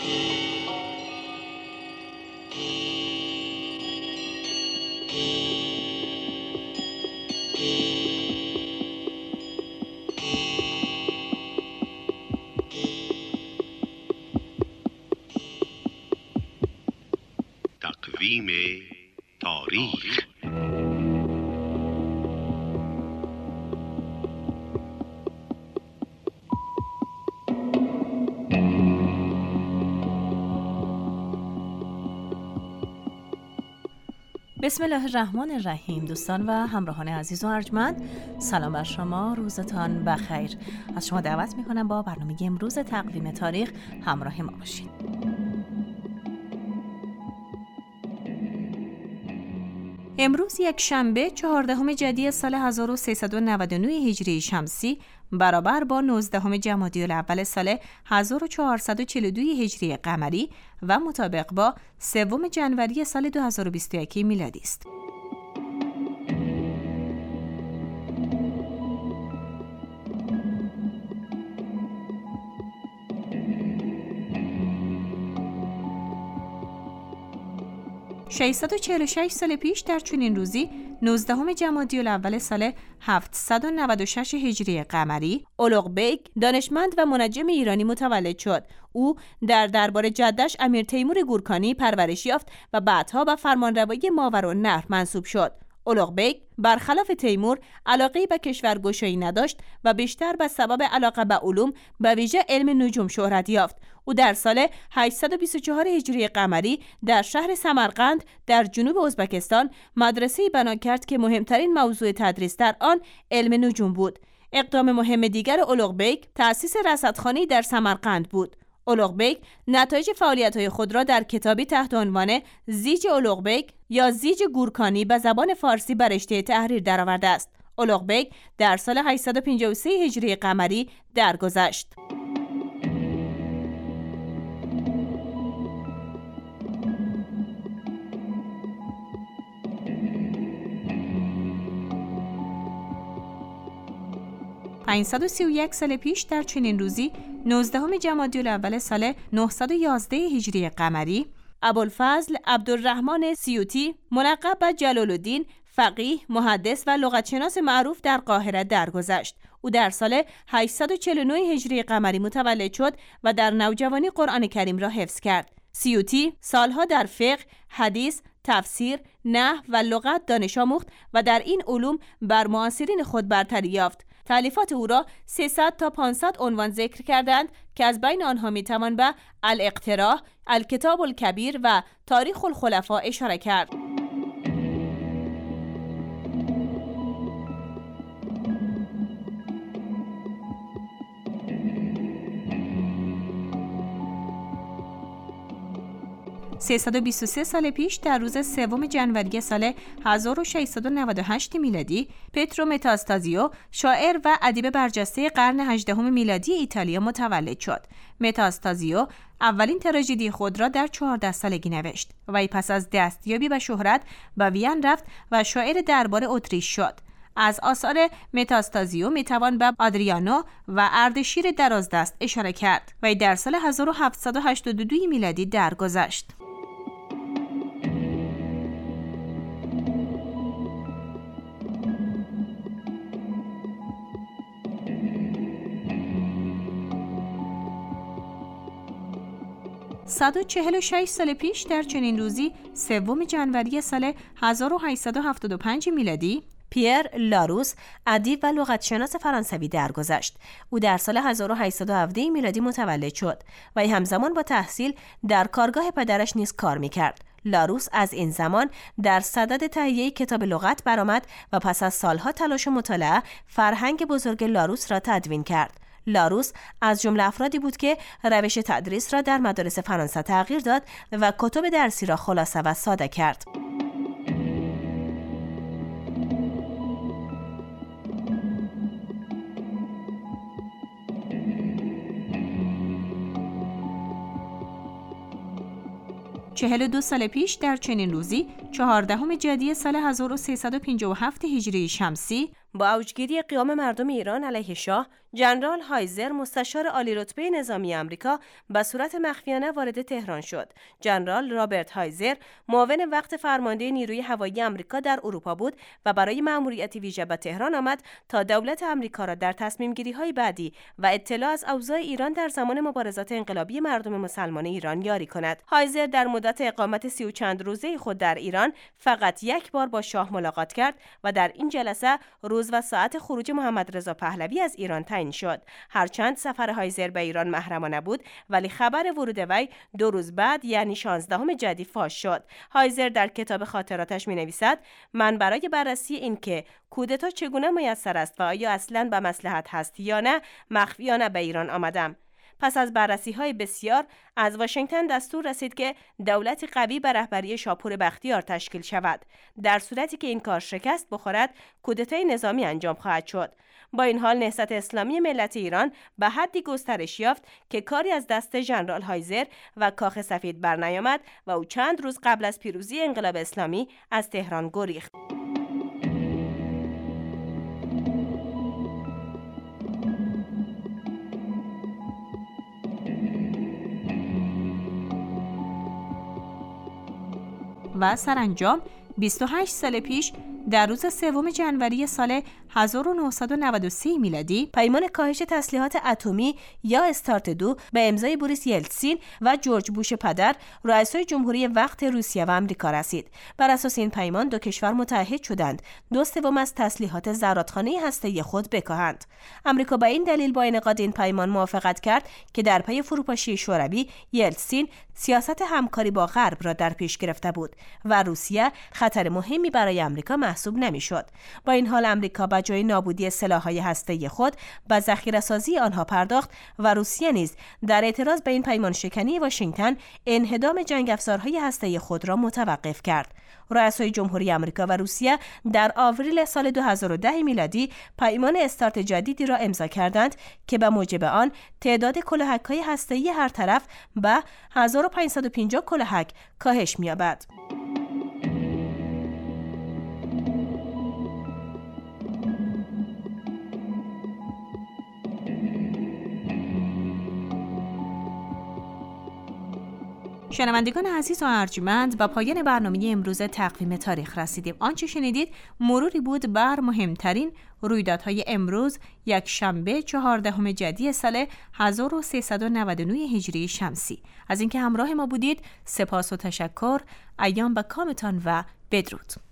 تقویم تاریخ. بسم الله الرحمن الرحیم. دوستان و همراهان عزیز و ارجمند، سلام بر شما، روزتان بخیر. از شما دعوت میکنم با برنامه امروز تقویم تاریخ همراه ما باشید. امروز یک شنبه 14 جدی سال 1399 هجری شمسی برابر با 19 جمادی الاول سال 1442 هجری قمری و مطابق با 3 ژانویه سال 2021 میلادی است. ششصد و 46 سال پیش در چنین روزی 19 جمادی الاول سال 796 هجری قمری اولوغ بیگ دانشمند و منجم ایرانی متولد شد. او در دربار جدش امیر تیمور گورکانی پرورش یافت و بعدها به فرمانروایی ماوراءالنهر منصوب شد. اولوغ بیگ برخلاف تیمور علاقه‌ای به کشورگشایی نداشت و بیشتر به سبب علاقه به علوم به ویژه علم نجوم شهرت یافت. او در سال 824 هجری قمری در شهر سمرقند در جنوب ازبکستان مدرسه‌ای بنا کرد که مهمترین موضوع تدریس در آن علم نجوم بود. اقدام مهم دیگر اولوغ بیگ تأسیس رصدخانه‌ای در سمرقند بود. اولوغ بیگ نتایج فعالیت‌های خود را در کتابی تحت عنوان زیج اولوغ بیگ یا زیج گورکانی به زبان فارسی بر رشته تحریر درآورده است. اولوغ بیگ در سال 853 هجری قمری درگذشت. پانصد و 31 سال پیش در چنین روزی 19 جمادی الاول سال 911 هجری قمری ابوالفضل عبدالرحمن سیوطی ملقب به جلال الدین فقیه، محدث و لغتشناس معروف در قاهره درگذشت. او در سال 849 هجری قمری متولد شد و در نوجوانی قرآن کریم را حفظ کرد. سیوطی سالها در فقه، حدیث، تفسیر، نحو و لغت دانش آموخت و در این علوم بر معاصرین خود برتری یافت. تألیفات او را 300 تا 500 عنوان ذکر کردند که از بین آنها میتوان به الاقتراح، الکتاب الکبیر و تاریخ الخلفاء اشاره کرد. سیصد و 23 سال پیش در روز 3 ژانویه سال 1698 میلادی پترو متاستازیو شاعر و ادیب برجسته قرن 18 میلادی ایتالیا متولد شد. متاستازیو اولین تراژدی خود را در 14 سالگی نوشت و پس از دستیابی به شهرت به وین رفت و شاعر دربار اتریش شد. از آثار متاستازیو میتوان به آدریانو و اردشیر درازدست اشاره کرد و در سال 1782 میلادی درگذشت. صد و 46 سال پیش در چنین روزی 3 ژانویه سال 1875 میلادی پیر لاروس ادیب و لغتشناس فرانسوی درگذشت. او در سال 1817 میلادی متولد شد و همزمان با تحصیل در کارگاه پدرش نیز کار میکرد. لاروس از این زمان در صدد تهیه کتاب لغت برآمد و پس از سالها تلاش و مطالعه فرهنگ بزرگ لاروس را تدوین کرد. لاروس از جمله افرادی بود که روش تدریس را در مدارس فرانسه تغییر داد و کتب درسی را خلاصه و ساده کرد. چهل و 2 سال پیش در چنین روزی 14 جدی سال 1357 هجری شمسی با اوجگیری قیام مردم ایران علیه شاه، ژنرال هایزر مستشار عالی رتبه نظامی آمریکا به صورت مخفیانه وارد تهران شد. ژنرال رابرت هایزر معاون وقت فرمانده نیروی هوایی آمریکا در اروپا بود و برای مأموریت ویژه به تهران آمد تا دولت آمریکا را در تصمیم‌گیری‌های بعدی و اطلاع از اوضاع ایران در زمان مبارزات انقلابی مردم مسلمان ایران یاری کند. هایزر در مدت اقامت 30 و چند روزه خود در ایران فقط یک بار با شاه ملاقات کرد و در این جلسه روز و ساعت خروج محمد رضا پهلوی از ایران تعیین شد. هرچند سفر هایزر به ایران محرمانه بود، ولی خبر ورود وی 2 روز بعد یعنی 16 جدی فاش شد. هایزر در کتاب خاطراتش می‌نویسد: من برای بررسی اینکه کودتا چگونه میسر است و آیا اصلاً به مصلحت هست یا نه مخفیانه به ایران آمدم. پس از بررسی‌های بسیار از واشنگتن دستور رسید که دولتی قوی به رهبری شاپور بختیار تشکیل شود. در صورتی که این کار شکست بخورد، کودتای نظامی انجام خواهد شد. با این حال نهضت اسلامی ملت ایران به حدی گسترش یافت که کاری از دست ژنرال هایزر و کاخ سفید برنیامد و او چند روز قبل از پیروزی انقلاب اسلامی از تهران گریخت. و سرانجام 28 سال پیش در روز 3 ژانویه سال 1993 میلادی پیمان کاهش تسلیحات اتمی یا استارت 2 به امضای بوریس یلتسین و جورج بوش پدر، رئیسای جمهوری وقت روسیه و آمریکا رسید. بر اساس این پیمان دو کشور متحد شدند 2/3 از تسلیحات زرادخانه هسته‌ای خود بکاهند. آمریکا به این دلیل با انعقاد این پیمان موافقت کرد که در پی فروپاشی شوروی، یلتسین سیاست همکاری با غرب را در پیش گرفته بود و روسیه خطر مهمی برای آمریکا محسوب نمی‌شد. با این حال آمریکا به جای نابودی سلاح‌های هسته‌ای خود به ذخیره‌سازی آنها پرداخت و روسیه نیز در اعتراض به این پیمان شکنی واشنگتن انهدام جنگ افزارهای هسته‌ای خود را متوقف کرد. رؤسای جمهوری آمریکا و روسیه در آوریل سال 2010 میلادی پیمان استارت جدیدی را امضا کردند که به موجب آن تعداد کلاهک‌های هسته‌ای هر طرف به 1550 کلاهک کاهش می‌یابد. شنوندگان عزیز و ارجمند، به پایان برنامه امروز تقویم تاریخ رسیدیم. آنچه شنیدید مروری بود بر مهمترین رویدادهای امروز، یک شنبه 14 جدی سال 1399 هجری شمسی. از اینکه همراه ما بودید سپاس و تشکر. ایام به کامتان و بدرود.